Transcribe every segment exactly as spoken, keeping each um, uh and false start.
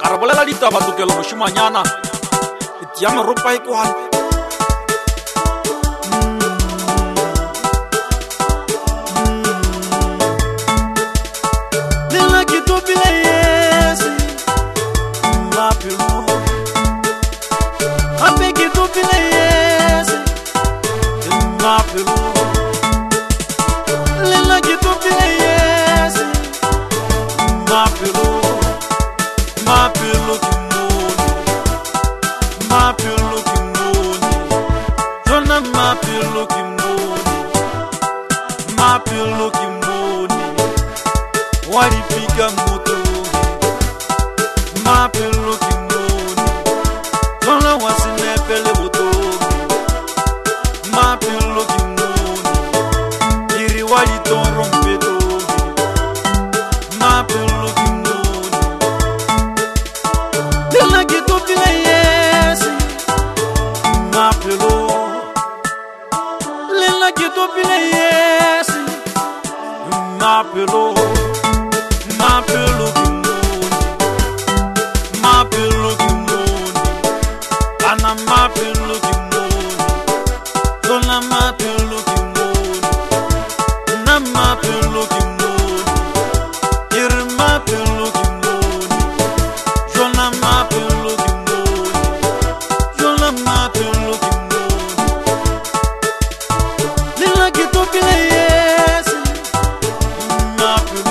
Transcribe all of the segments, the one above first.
a re bolela ditaba tokelo mošimanyana e tia meropa e kwane lela ke topile yesi mapelo gape ke topile yesi mapelo lela ke topile yesi mapelo mapelo ke moni mapelo ke moni jona mapelo ke moni mapelo ke moni wadi pika moto mapelo ke moni jona wasine pele moto mapelo ke moni iri wadi torompeto mapelo ke moni lela ke topile yesi mapelo lela ke topile yesi mapelo mapelo ke moni mapelo ke moni ana mapelo ke moni dona mapelo ke moni na mapelo ke moni iri mapelo ke moni jona mapelo ke moni jona mapelo ke moni lela ke topile yesi mapelo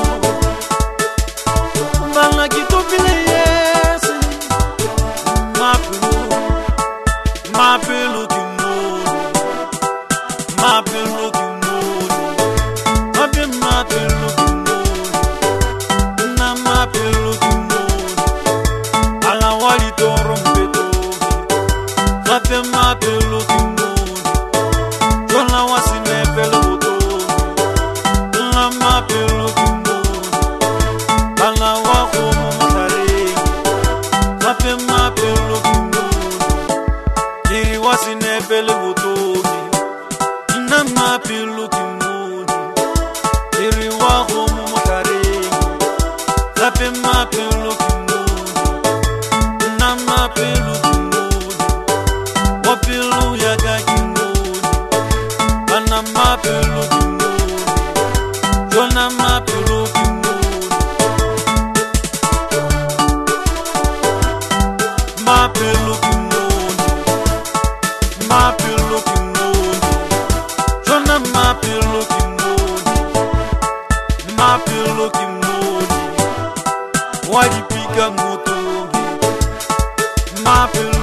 bala ke topile yesi mapelo mapelo ke moni mapelo ke moni mape mapelo ke moni na mapelo ke moni ala wali torompeto mape mapelo ke moni jona wasine pelo moto na mapelo ke moni ala wa khomo motare mape mapelo ke moni iri wasine pelo moto na mapelo ke moni iri wa khomo motare mape mapelo ke moni na mapelo ke moni wapelo ya ka ke moni bana mapelo ke moni jona mapelo ke moni mapelo ke moni mapelo ke moni jona mapelo ke moni mapelo ke moni wadi pika moto mapelo